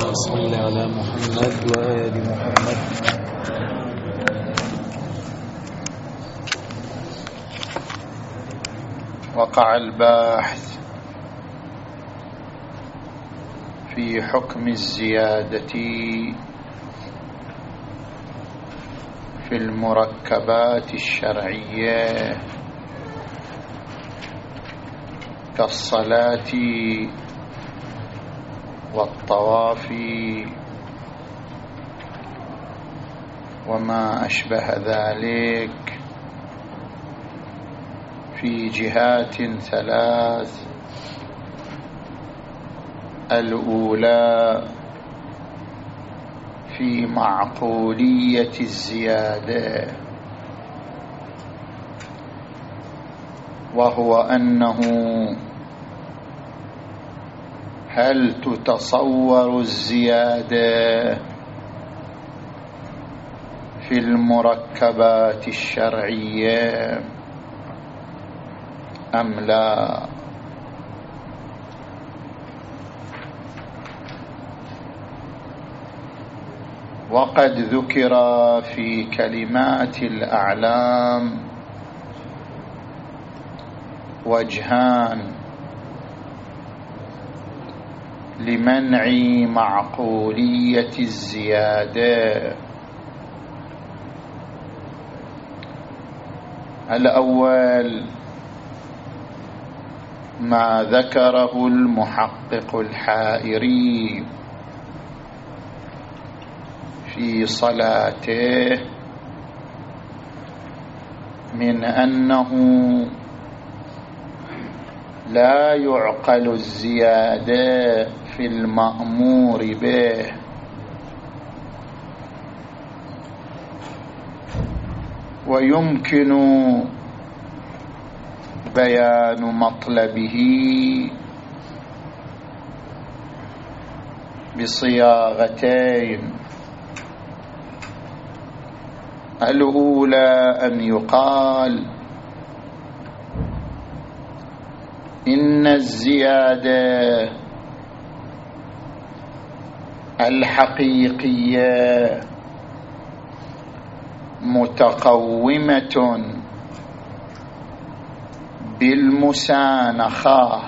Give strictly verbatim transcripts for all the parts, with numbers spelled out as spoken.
اللهم صل على محمد وآل محمد. وقع الباحث في حكم الزيادة في المركبات الشرعية كالصلاة والطواف وما أشبه ذلك في جهات ثلاث. الأولى في معقولية الزيادة، وهو أنه هل تتصور الزيادة في المركبات الشرعية أم لا؟ وقد ذكر في كلمات الأعلام وجهان لمنع معقولية الزيادة. الأول ما ذكره المحقق الحائري في صلاته من أنه لا يعقل الزيادة في المأمور به، ويمكن بيان مطلبه بصياغتين. الأولى أن يقال إن الزيادة الحقيقية متقومة بالمسانخة،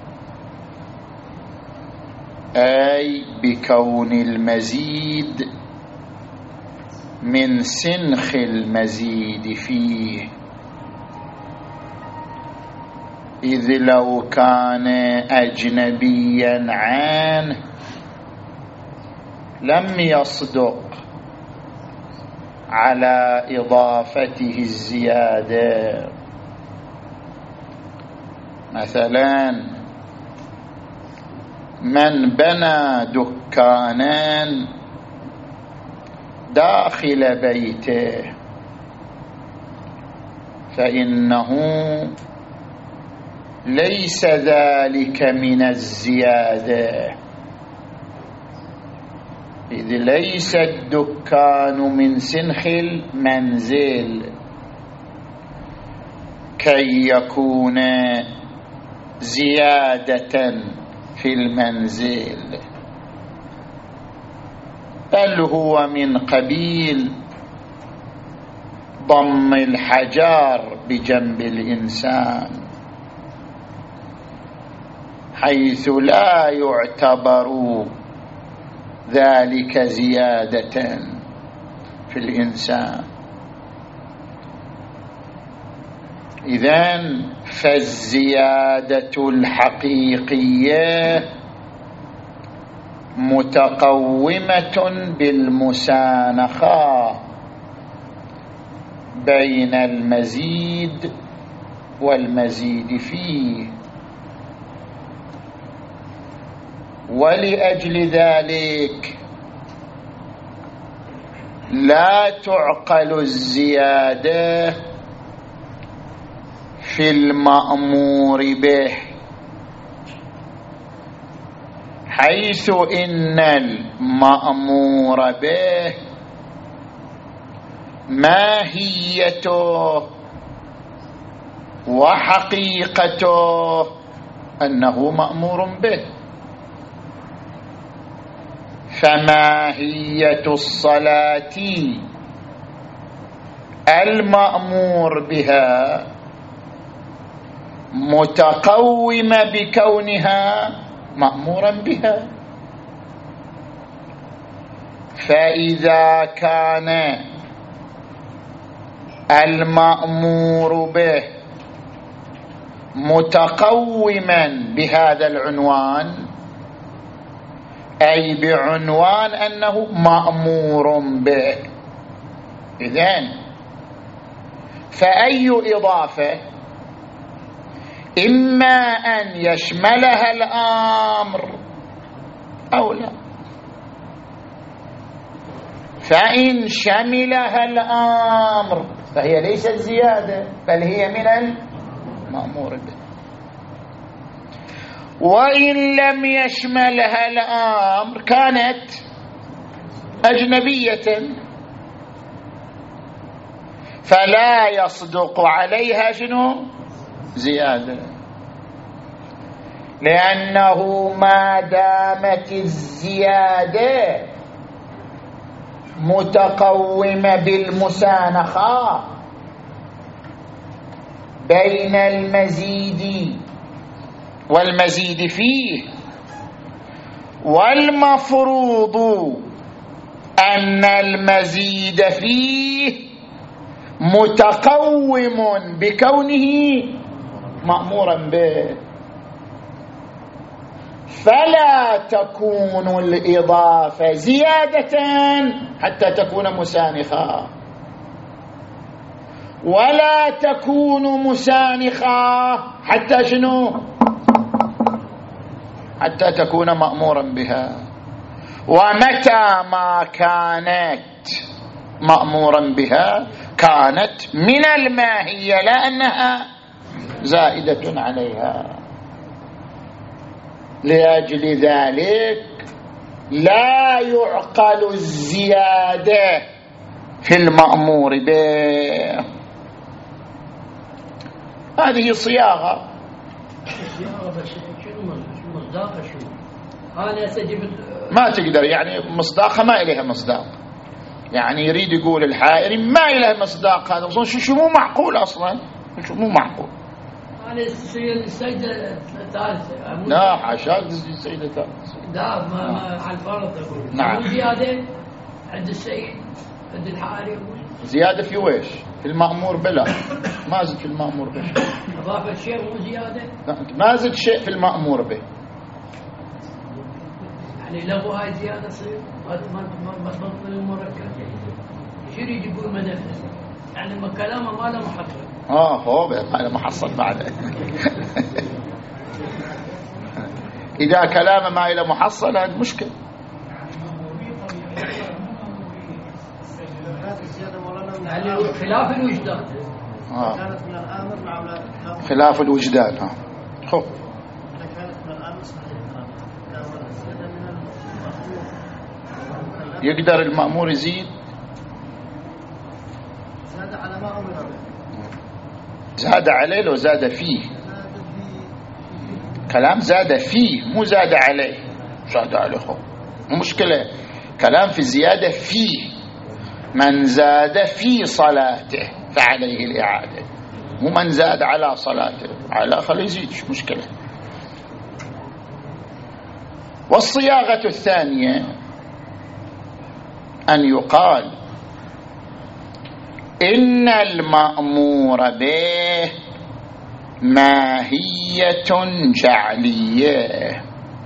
أي بكون المزيد من سنخ المزيد فيه، إذ لو كان أجنبيا عنه لم يصدق على إضافته الزيادة. مثلا من بنى دكانا داخل بيته فإنه ليس ذلك من الزيادة، إذ ليس الدكان من سنخ المنزل كي يكون زيادة في المنزل، بل هو من قبيل ضم الحجار بجنب الإنسان، حيث لا يعتبر ذلك زيادة في الإنسان. إذن فالزيادة الحقيقية متقومة بالمسانخة بين المزيد والمزيد فيه، ولأجل ذلك لا تعقل الزيادة في المأمور به، حيث إن المأمور به ماهيته وحقيقته أنه مأمور به، فماهية الصلاة المأمور بها متقومة بكونها مأمورا بها. فإذا كان المأمور به متقوما بهذا العنوان، أي بعنوان أنه مأمور به، إذن فأي إضافة إما أن يشملها الأمر أو لا، فإن شملها الأمر فهي ليست زيادة بل هي من المأمور به، وإن لم يشملها الأمر كانت أجنبية فلا يصدق عليها شنو؟ زيادة، لأنه ما دامت الزيادة متقومة بالمسانخة بين المزيد والمزيد فيه، والمفروض أن المزيد فيه متقوم بكونه مأمورا به، فلا تكون الإضافة زيادة حتى تكون مسانخة، ولا تكون مسانخة حتى شنو؟ حتى تكون مأمورا بها. ومتى ما كانت مأمورا بها كانت من الماهية، لأنها زائدة عليها. لأجل ذلك لا يعقل الزيادة في المأمور به. هذه صياغة. ما تقدر يعني مصداقها ما إليها مصداق، يعني يريد يقول الحائري ما إليها مصداق. هذا أصلا شو مو معقول، أصلا شو مو معقول. أنا السيدة الثالثة لا حاشا السيدة الثالثة لا ما ما على الفرض أقول. نعم. زيادة عند السيد عند الحائري. زيادة في ويش؟ في المأمور بلا ما زد في المأمور به. أضاف الشيء مو زيادة؟ لا ما زد شيء في المأمور به. يعني لغو هاي زيادة تصير ما ما ما تبطل المركب. شو يريد يقول منفذ؟ يعني ما كلامه ما له محصل. آه هو ما له محصل بعده. إذا كلامه ما له محصل هذا مشكلة. يعني خلاف الوجدان. آه. خلاف الوجدان. ها. خب. يقدر المأمور يزيد؟ زاد على ما أمر به. زاد عليه لو زاد فيه. كلام زاد فيه مو زاد عليه. زاد عليه خب. مشكلة كلام في الزيادة فيه. من زاد في صلاته فعليه الإعادة، مو من زاد على صلاته. على خليه يزيد شو مشكلة. والصياغة الثانية أن يقال إن المأمور به ماهية جعلية،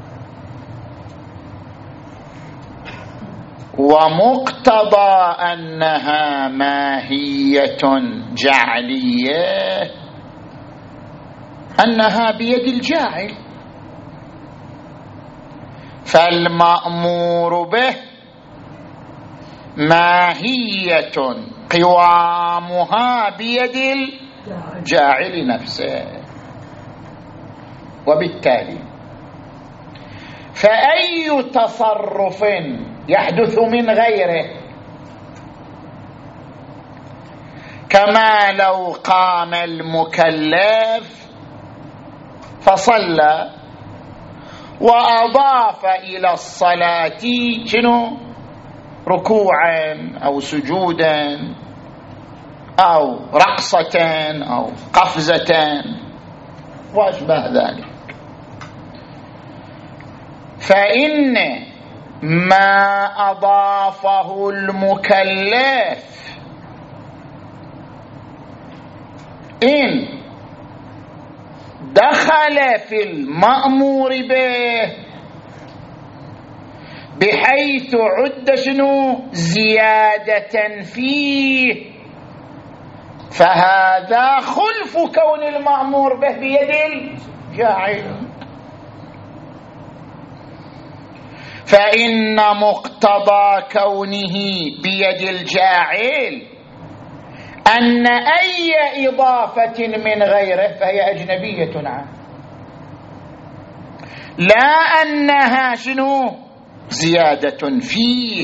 ومقتضى أنها ماهية جعلية أنها بيد الجاعل، فالمأمور به ماهية قوامها بيد الجاعل نفسه، وبالتالي فأي تصرف يحدث من غيره، كما لو قام المكلف فصلى وأضاف إلى الصلاة شنو؟ ركوعا أو سجودا أو رقصة أو قفزة وأشبه ذلك. فإن ما أضافه المكلف إن دخل في المأمور به بحيث عد شنو؟ زيادة فيه، فهذا خلف كون المأمور به بيد الجاعل. فإن مقتضى كونه بيد الجاعل أن أي إضافة من غيره فهي أجنبية عنه، لا أنها شنو؟ زيادة فيه.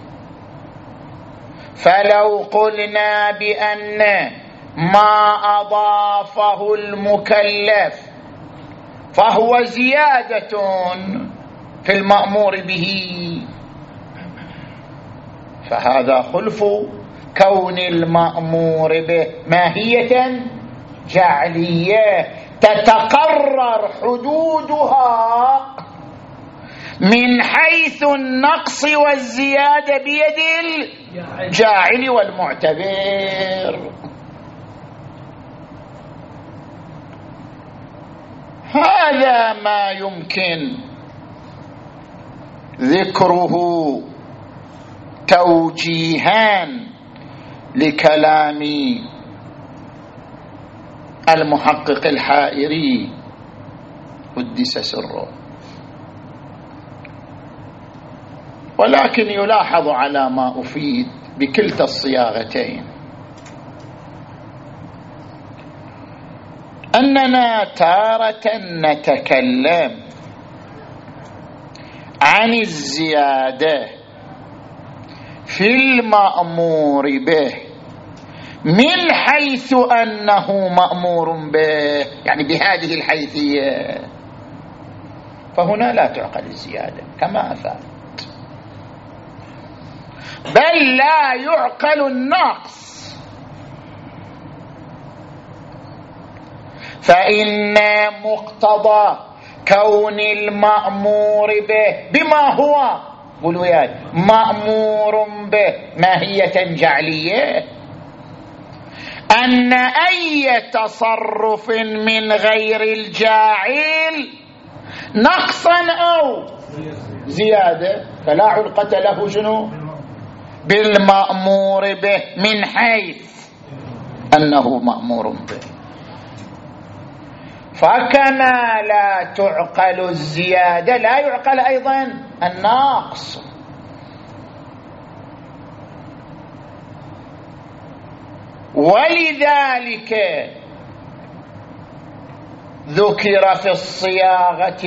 فلو قلنا بأن ما أضافه المكلف فهو زيادة في المأمور به، فهذا خلف كون المأمور به ماهية جعلية تتقرر حدودها من حيث النقص والزيادة بيد الجاعل والمعتبر. هذا ما يمكن ذكره توجيها لكلام المحقق الحائري قدس سره. ولكن يلاحظ على ما أفيد بكلتا الصياغتين أننا تارة نتكلم عن الزيادة في المأمور به من حيث أنه مأمور به، يعني بهذه الحيثية، فهنا لا تعقل الزيادة كما أفاد، بل لا يعقل النقص. فإن مقتضى كون المأمور به بما هو قولوا يا مأمور به ماهية جعلية أن أي تصرف من غير الجاعل نقصا أو زيادة فلا علقة له شنو؟ بالمأمور به من حيث أنه مأمور به. فكما لا تعقل الزيادة لا يعقل أيضا النقص. ولذلك ذكر في الصياغة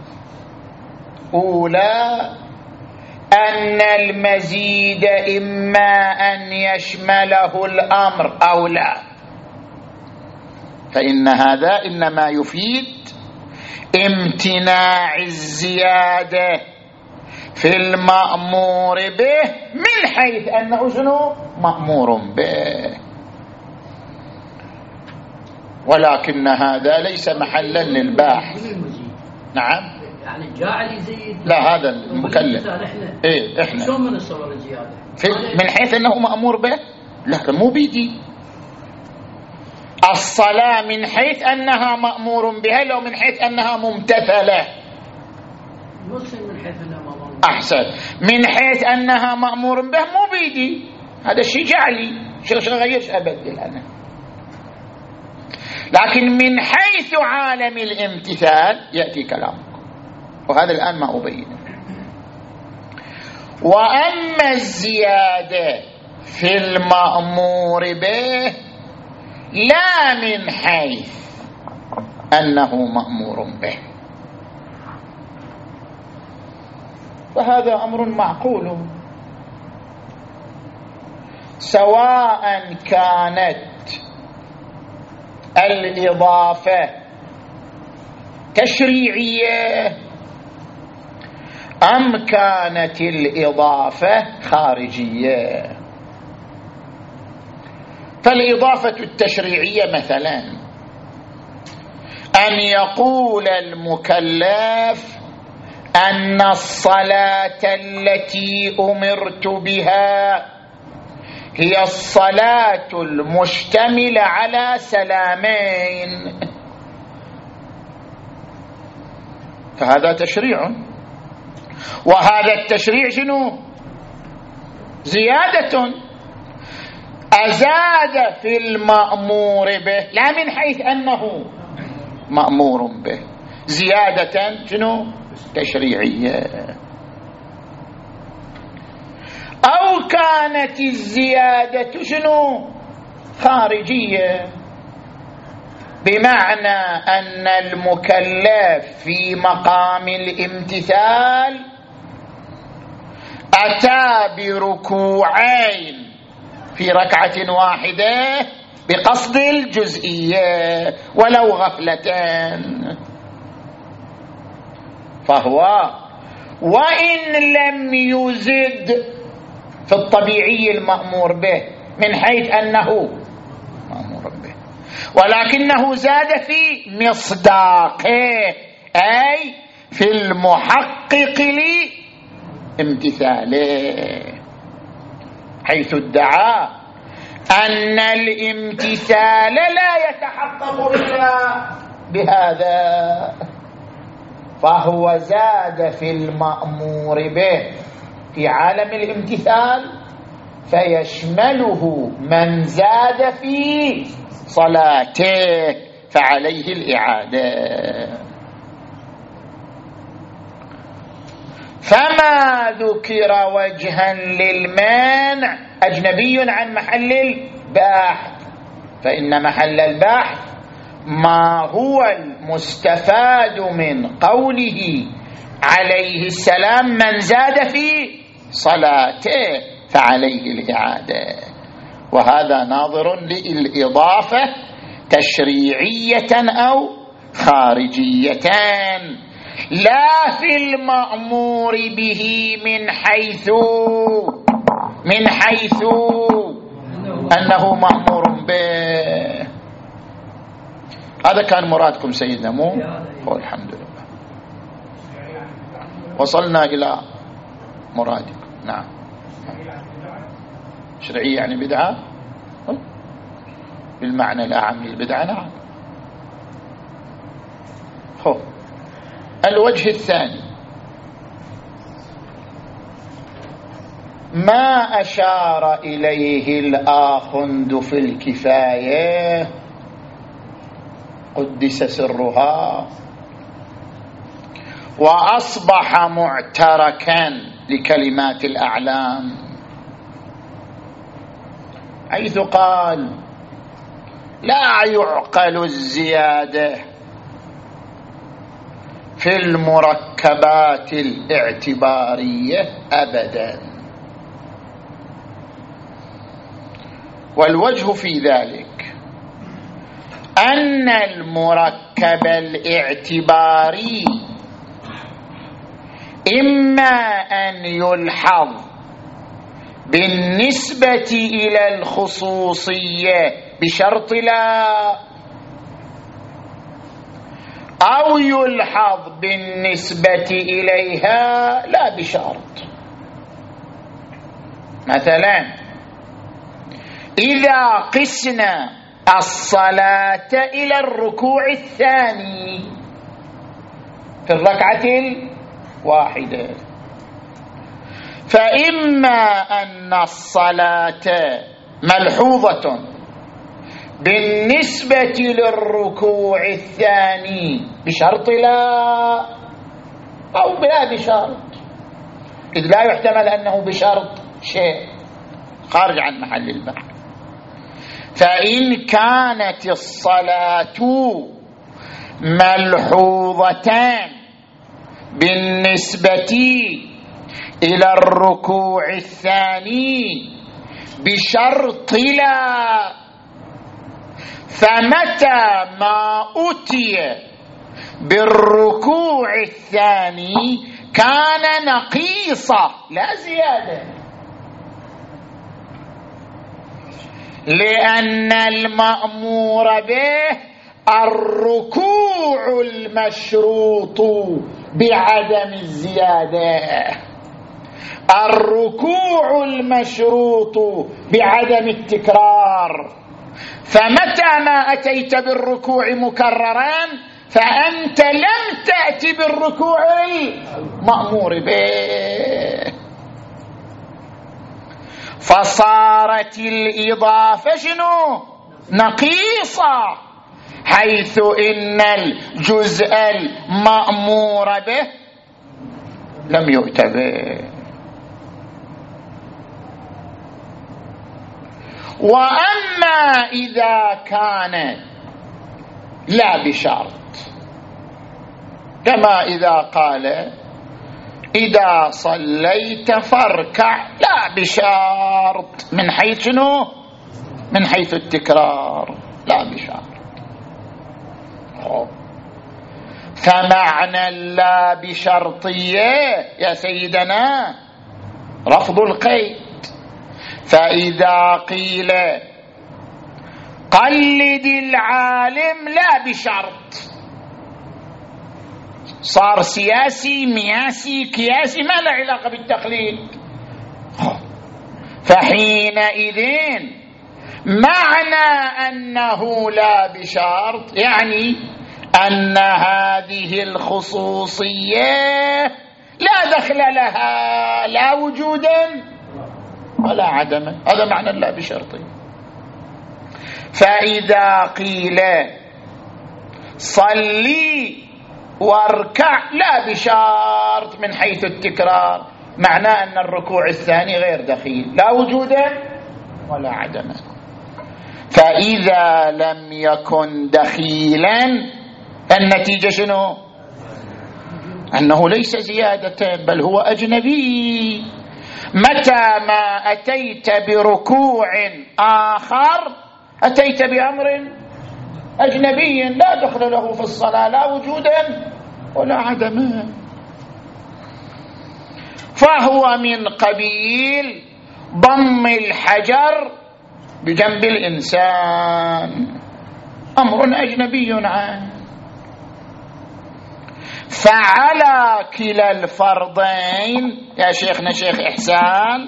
الأولى أن المزيد إما أن يشمله الأمر أو لا، فإن هذا إنما يفيد امتناع الزيادة في المأمور به من حيث أنه شنو؟ مأمور به. ولكن هذا ليس محلا للباحث. نعم، يعني الجاعل يزيد، لا هذا المكلف. ايه احنا شو من الصور الزياده من حيث انه مأمور به؟ لا مو بيدي. الصلاة من حيث انها مأمور بها لو من حيث انها ممتثلة. مسلم من حيث انها مأمور احسن، من حيث انها مأمور به مو بيدي، هذا الشيء جعلي، شو غيرش ابدل انا. لكن من حيث عالم الامتثال يأتي كلامكم، وهذا الآن ما أبينه. وأما الزيادة في المأمور به لا من حيث أنه مأمور به، فهذا أمر معقول، سواء كانت الإضافة تشريعية أم كانت الإضافة خارجية؟ فالإضافة التشريعية مثلا أن يقول المكلف أن الصلاة التي أمرت بها هي الصلاة المشتملة على سلامين، فهذا تشريع، وهذا التشريع شنو؟ زيادة، أزاد في المأمور به لا من حيث أنه مأمور به، زيادة شنو؟ تشريعية. أو كانت الزيادة شنو؟ خارجية، بمعنى أن المكلف في مقام الامتثال أتى بركوعين في ركعة واحدة بقصد الجزئية ولو غفلتين، فهو وإن لم يزد في الطبيعي المأمور به من حيث أنه مأمور به، ولكنه زاد في مصداقه أي في المحقق لامتثاله، حيث ادعى أن الامتثال لا يتحقق إلا بهذا، فهو زاد في المأمور به في عالم الامتثال فيشمله من زاد في صلاته فعليه الإعادة. فما ذكر وجها للمانع أجنبي عن محل البحث، فإن محل البحث ما هو المستفاد من قوله عليه السلام من زاد في صلاته فعليه الإعادة، وهذا ناظر للإضافة تشريعية أو خارجية، لا في المأمور به من حيث من حيث أنه مأمور به. هذا كان مرادكم سيدنا، مو هو؟ الحمد لله وصلنا إلى مرادكم. نعم، شرعية يعني بدعة بالمعنى الأعم للبدعة. نعم. هو الوجه الثاني ما أشار إليه الآخند في الكفاية قدس سرها، وأصبح معتركا لكلمات الأعلام، حيث قال لا يعقل الزيادة في المركبات الاعتبارية أبدا. والوجه في ذلك أن المركب الاعتباري إما أن يلحظ بالنسبة إلى الخصوصية بشرط لا، أو يلحظ بالنسبة إليها لا بشرط. مثلا إذا قسنا الصلاة إلى الركوع الثاني في الركعة الواحدة، فإما أن الصلاة ملحوظة بالنسبة للركوع الثاني بشرط لا، أو بلا بشرط، إذ لا يحتمل أنه بشرط شيء خارج عن محل البحث. فإن كانت الصلاة ملحوظتان بالنسبة إلى الركوع الثاني بشرط لا، فمتى ما أتي بالركوع الثاني كان نقيصة لا زيادة، لأن المأمور به الركوع المشروط بعدم الزيادة، الركوع المشروط بعدم التكرار. فمتى ما أتيت بالركوع مكررا فأنت لم تأتي بالركوع المأمور به، فصارت الإضافة شنو؟ نقيصة، حيث إن الجزء المأمور به لم يؤت به. وأما إذا كان لا بشرط، كما إذا قال إذا صليت فاركع، لا بشرط من حيث شنو؟ من حيث التكرار، لا بشرط. فمعنى لا بشرطية يا سيدنا رفض القيد. فإذا قيل قلد العالم لا بشرط، صار سياسي مياسي كياسي، ما له علاقة بالتقليد. فحينئذ معنى أنه لا بشرط يعني أن هذه الخصوصية لا دخل لها لا وجودا ولا عدما، هذا معنى لا بشرط. فإذا قيل صلي واركع لا بشرط من حيث التكرار، معناه أن الركوع الثاني غير دخيل لا وجودا ولا عدما. فإذا لم يكن دخيلا النتيجة شنو؟ أنه ليس زيادة بل هو أجنبي. متى ما أتيت بركوع آخر أتيت بأمر أجنبي لا دخل له في الصلاة لا وجودا ولا عدما، فهو من قبيل ضم الحجر بجنب الإنسان، أمر أجنبي عنه. فعلى كلا الفرضين يا شيخنا شيخ إحسان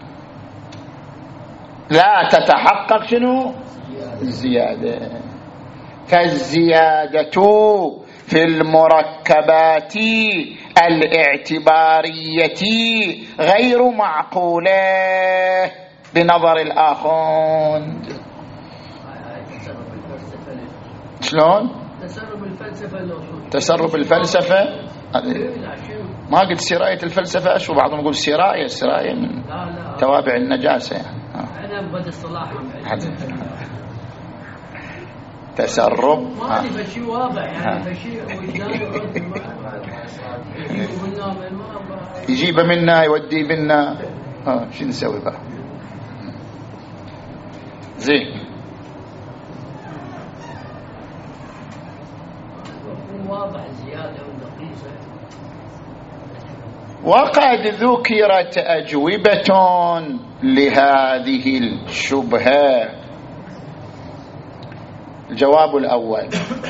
لا تتحقق شنو؟ الزيادة. فالزيادة في المركبات الاعتبارية غير معقولة بنظر الآخوند. شلون؟ تسرب الفلسفة الأصول. تسرب الفلسفة ما قلت سراية الفلسفة، شو بعضهم يقول سراية، سراية من لا لا توابع النجاسة يعني. أنا بدي الصلاح تسرب ما أدري بشيء واضح يعني بشيء وجدان يجيب منا يودي منا، اه شو نسوي بقى؟ زين واضح زيادة ونقيصة. وقد ذكرت أجوبة لهذه الشبهة. الجواب الأول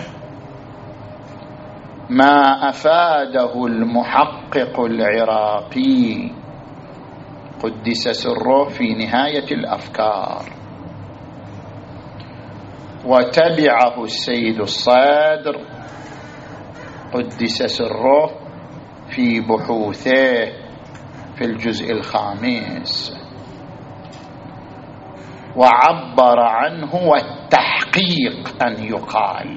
ما أفاده المحقق العراقي قدس سره في نهاية الأفكار، وتبعه السيد الصدر قدس سره في بحوثه في الجزء الخامس، وعبر عنه والتحقيق أن يقال.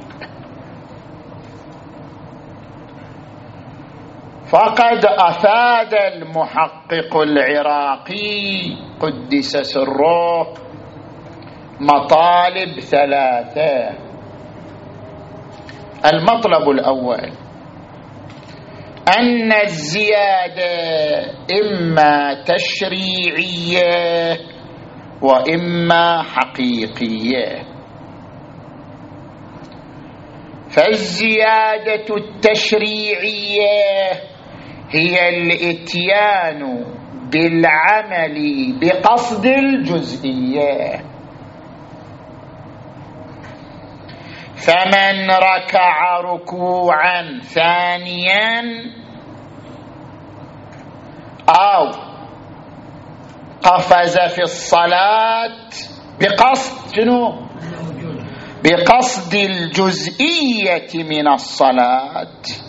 فقد أفاد المحقق العراقي قدس سره مطالب ثلاثة. المطلب الأول أن الزيادة إما تشريعية وإما حقيقية. فالزيادة التشريعية هي الاتيان بالعمل بقصد الجزئية. فمن ركع ركوعا ثانيا أو قفز في الصلاة بقصد شنو؟ بقصد الجزئية من الصلاة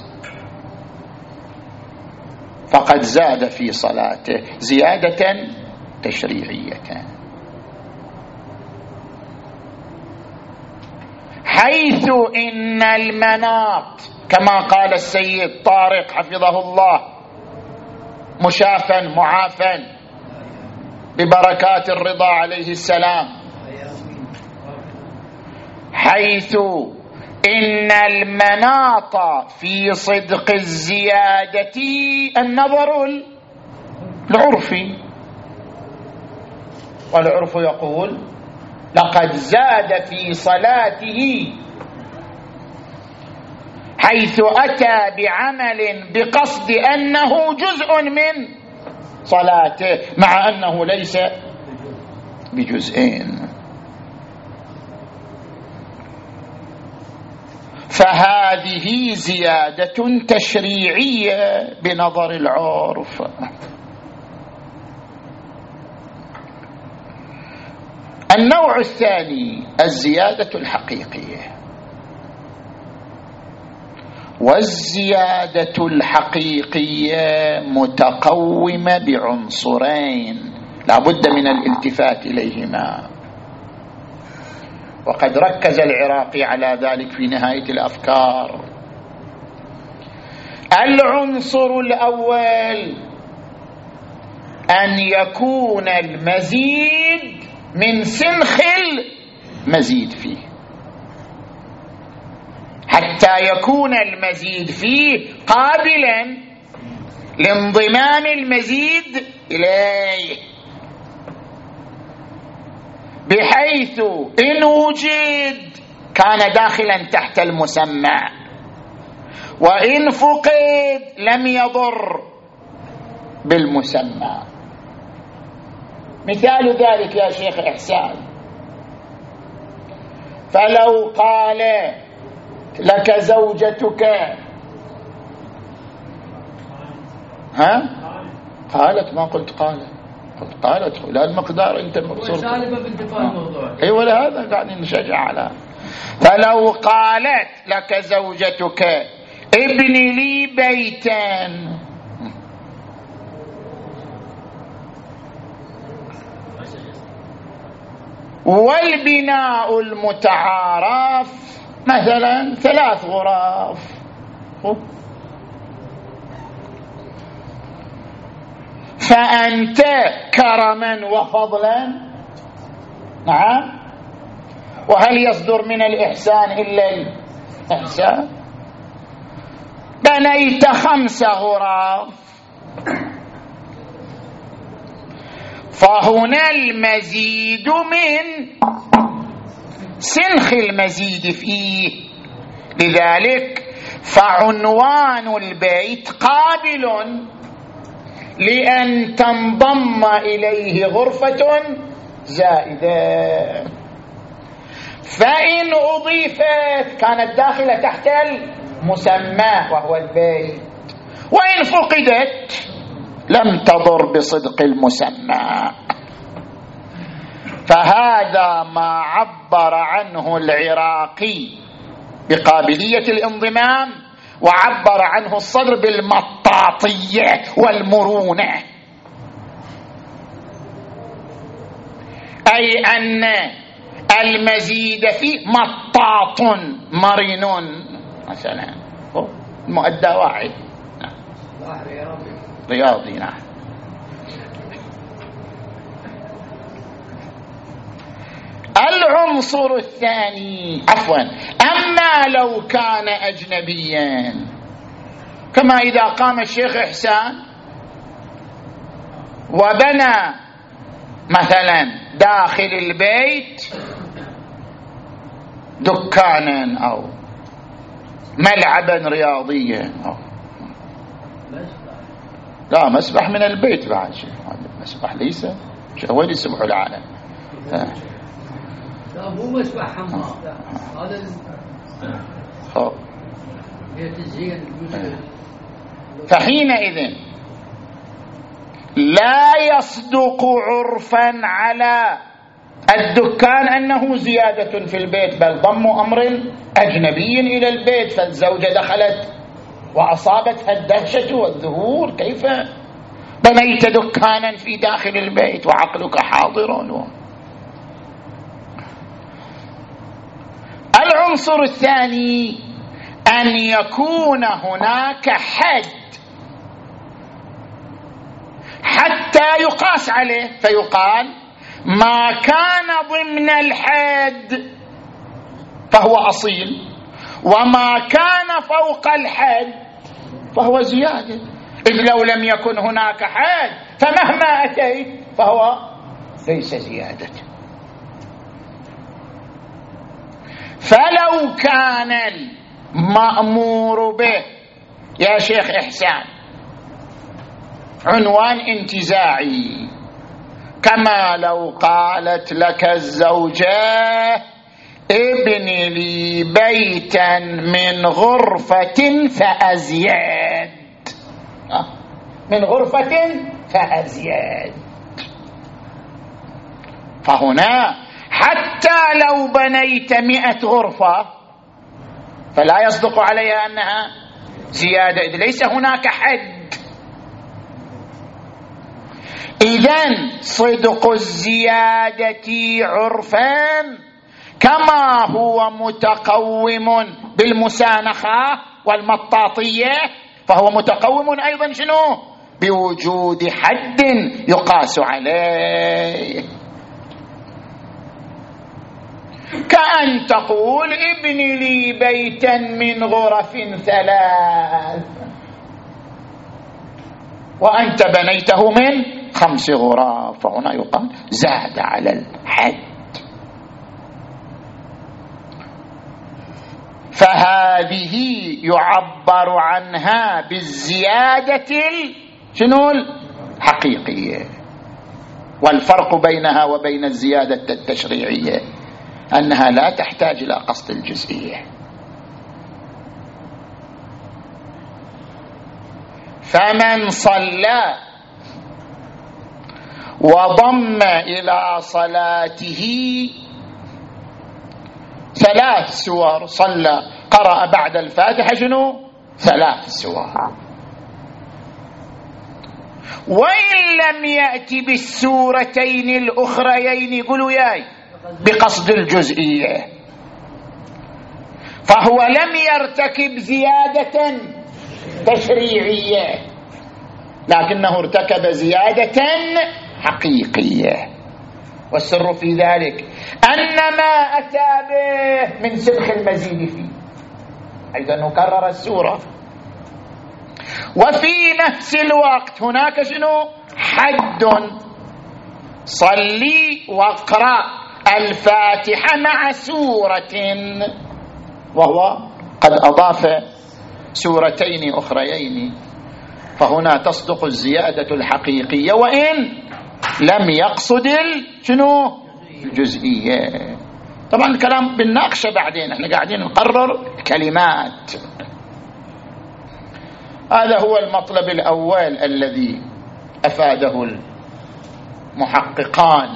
فقد زاد في صلاته زيادة تشريعية. حيث إن المناط كما قال السيد طارق حفظه الله مشافا معافا ببركات الرضا عليه السلام، حيث إن المناط في صدق الزيادة النظر العرفي، والعرف يقول لقد زاد في صلاته حيث أتى بعمل بقصد أنه جزء من صلاته مع أنه ليس بجزئين. فهذه زيادة تشريعية بنظر العرف. النوع الثاني الزيادة الحقيقية. والزيادة الحقيقية متقومة بعنصرين لا بد من الالتفات إليهما، وقد ركز العراقي على ذلك في نهاية الأفكار. العنصر الأول أن يكون المزيد من سنخ المزيد فيه، حتى يكون المزيد فيه قابلا لانضمام المزيد إليه، بحيث إن وجد كان داخلا تحت المسمى، وإن فقد لم يضر بالمسمى. مثال ذلك يا شيخ إحسان، فلو قال لك زوجتك ها قالت، ما قلت قالت، قلت قالت، لا المقدار انت مقصود سالبه بانتفاء الموضوع. اي ولا هذا قاعدين نشجع على. فلو قالت لك زوجتك ابني لي بيتا، والبناء المتعارف مثلا ثلاث غرف، فأنت كرما وفضلا، نعم، وهل يصدر من الإحسان إلا الإحسان؟ بنيت خمس غرف، فهنا المزيد من سنخ المزيد فيه، لذلك فعنوان البيت قابل لأن تنضم إليه غرفة زائدة، فإن أضيفت كانت داخلة تحت المسمى وهو البيت، وإن فقدت لم تضر بصدق المسمى. فهذا ما عبر عنه العراقي بقابلية الانضمام، وعبر عنه الصدر بالمطاطية والمرونة، أي أن المزيد فيه مطاط مرن مثلا، المؤدى واحد رياضي. نعم. العنصر الثاني عفوا أما لو كان أجنبيا، كما إذا قام الشيخ إحسان وبنى مثلا داخل البيت دكانا أو ملعبا رياضيا أو لا مسبح من البيت بعد شيء، هذا مسبح ليس وين يسبح العالم؟ لا مو مسبح حمام، هذا بيت الزين. فحينئذ لا يصدق عرفا على الدكان أنه زيادة في البيت، بل ضم أمر أجنبي إلى البيت، فالزوجة دخلت وأصابتها الدهشة والذهول، كيف بنيت دكانا في داخل البيت وعقلك حاضر؟ العنصر الثاني أن يكون هناك حد حتى يقاس عليه، فيقال ما كان ضمن الحد فهو أصيل، وما كان فوق الحد فهو زيادة، إذ لو لم يكن هناك حد فمهما أتيت فهو ليس زيادة. فلو كان المأمور به يا شيخ إحسان عنوان انتزاعي، كما لو قالت لك الزوجة ابن لي بيتا من غرفة فأزيد، من غرفة فأزيد، فهنا حتى لو بنيت مئة غرفة فلا يصدق عليها أنها زيادة، إذ ليس هناك حد. إذن صدق الزيادة عرفا كما هو متقوم بالمسانخة والمطاطية، فهو متقوم أيضا شنو؟ بوجود حد يقاس عليه. كأن تقول ابن لي بيتا من غرف ثلاث وأنت بنيته من خمس غرف، فهنا يقال زاد على الحد. فهذه يعبر عنها بالزيادة شنو الحقيقية، والفرق بينها وبين الزيادة التشريعية أنها لا تحتاج إلى قصد الجزئية. فمن صلى وضم إلى صلاته ثلاث سور، صلى قرأ بعد الفاتحة شنو؟ ثلاث سور، وإن لم يأتي بالسورتين الأخريين يقولوا ياي بقصد الجزئية، فهو لم يرتكب زيادة تشريعية لكنه ارتكب زيادة حقيقية. والسر في ذلك أن ما أتى به من سلخ المزيد فيه، حيث أنه كرر السورة، وفي نفس الوقت هناك شنو؟ حد، صلي واقرأ الفاتحة مع سورة، وهو قد أضاف سورتين أخريين، فهنا تصدق الزيادة الحقيقية وإن لم يقصد شنو؟ الجزئية. طبعا الكلام بالناقشة بعدين، احنا قاعدين نقرر كلمات. هذا هو المطلب الأول الذي أفاده المحققان.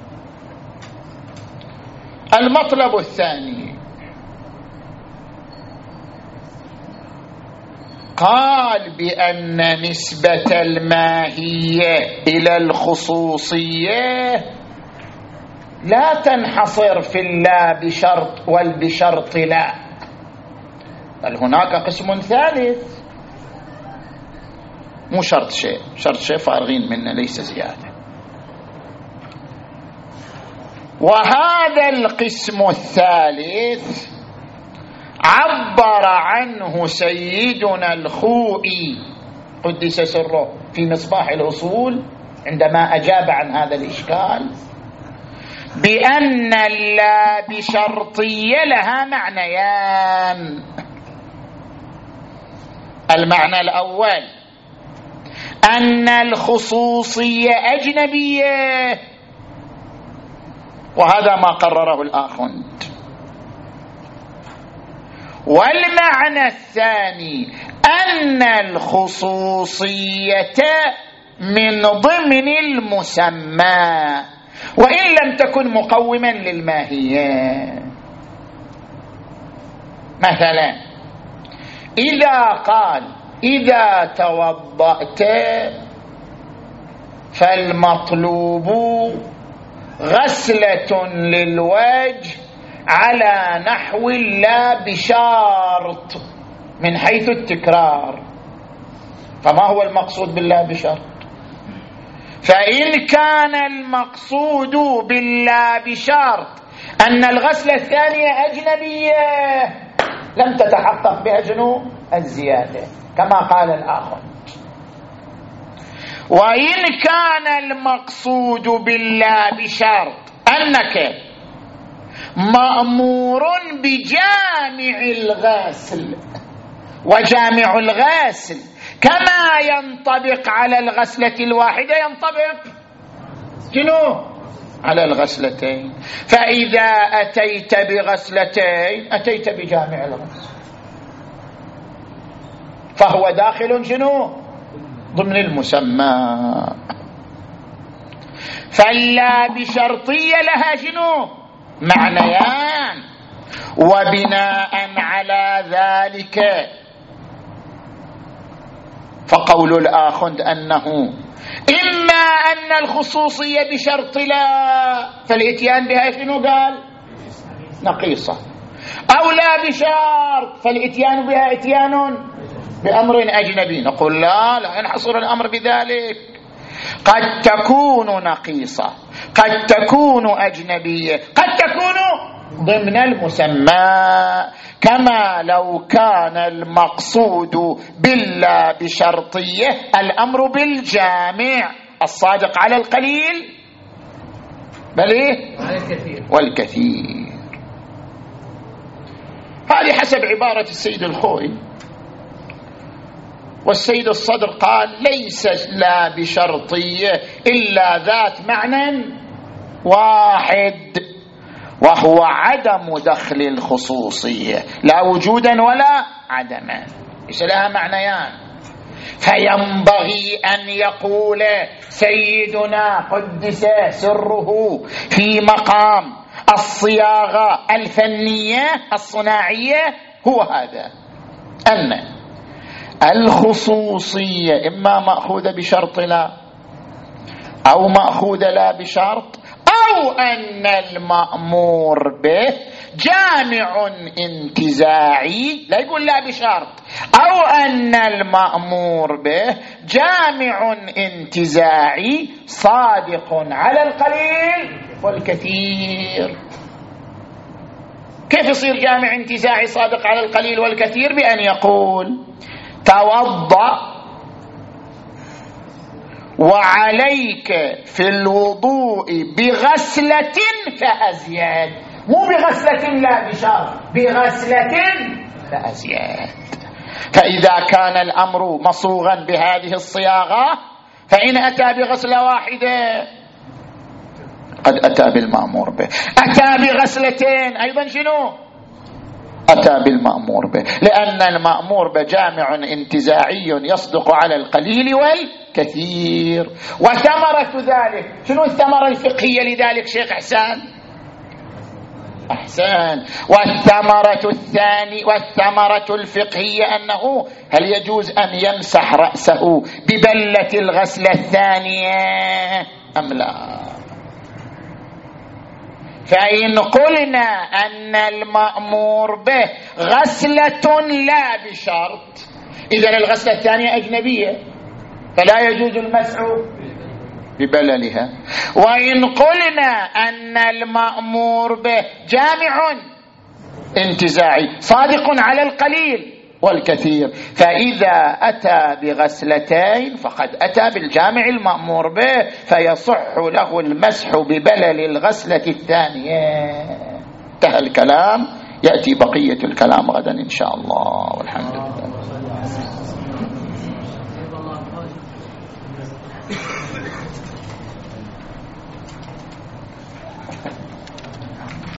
المطلب الثاني قال بأن نسبة الماهية إلى الخصوصية لا تنحصر في اللا بشرط والبشرط لا، بل هناك قسم ثالث، مو شرط شيء، شرط شيء فارغين منه ليس زيادة. وهذا القسم الثالث عبر عنه سيدنا الخوئي قدس سره في مصباح الأصول عندما أجاب عن هذا الإشكال بأن اللا بشرطية لها معنيان. المعنى الأول أن الخصوصية أجنبية، وهذا ما قرره الآخوند. والمعنى الثاني أن الخصوصية من ضمن المسمى وإن لم تكن مقوما للماهية. مثلا إذا قال إذا توضأت فالمطلوب غسلة للوجه على نحو لا بشرط من حيث التكرار، فما هو المقصود بالله بشرط؟ فإن كان المقصود بالله بشرط أن الغسلة الثانية أجنبية لم تتحقق بها شنو؟ الزيادة كما قال الآخر. وإن كان المقصود بالله بشرط أنك مأمور بجامع الغسل، وجامع الغسل كما ينطبق على الغسلة الواحدة ينطبق شنو؟ على الغسلتين. فإذا أتيت بغسلتين أتيت بجامع الغسل، فهو داخل شنو؟ ضمن المسمى. فاللا بشرطية لها شنو؟ معنيان. وبناء على ذلك فقول الآخوند أنه إما أن الخصوصية بشرط لا فالإتيان بها شنو قال؟ نقيصة، أو لا بشرط فالإتيان بها إتيان بأمر أجنبي. نقول لا لا ينحصر الأمر بذلك، قد تكون نقيصة، قد تكون أجنبية، قد تكون ضمن المسمى، كما لو كان المقصود بالله بشرطية الأمر بالجامع الصادق على القليل بل إيه؟ والكثير. هذه حسب عبارة السيد الخوئي. والسيد الصدر قال ليس لا بشرطية إلا ذات معنى واحد، وهو عدم دخل الخصوصية، لا وجودا ولا عدما، ليس لها معنيان. فينبغي أن يقول سيدنا قدس سره في مقام الصياغة الفنية الصناعية هو هذا، أن الخصوصية إما مأخوذة بشرط لا أو مأخوذة لا بشرط، أو أن المأمور به جامع انتزاعي، لا يقول لا بشرط، أو أن المأمور به جامع انتزاعي صادق على القليل والكثير. كيف يصير جامع انتزاعي صادق على القليل والكثير؟ بأن يقول توضأ وعليك في الوضوء بغسلة فأزيد، مو بغسلة لا بشرط، بغسلة فأزيد. فإذا كان الأمر مصوغا بهذه الصياغة فإن أتى بغسلة واحدة قد أتى بالمأمور به، أتى بغسلتين أيضا شنو؟ أتى بالمأمور به، لأن المأمور به جامع انتزاعي يصدق على القليل والكثير. وثمرة ذلك شنو؟ الثمرة الفقهية لذلك شيخ إحسان؟ أحسن. والثمرة الثانية والثمرة الفقهية أنه هل يجوز أن يمسح رأسه ببلة الغسلة الثانية أم لا؟ فإن قلنا أن المأمور به غسلة لا بشرط، إذن الغسلة الثانية أجنبية فلا يجوز المسح ببللها. وإن قلنا أن المأمور به جامع انتزاعي صادق على القليل والكثير، فإذا أتى بغسلتين فقد أتى بالجامع المأمور به، فيصح له المسح ببلل الغسلة الثانية. انتهى الكلام، يأتي بقية الكلام غدا إن شاء الله، والحمد لله.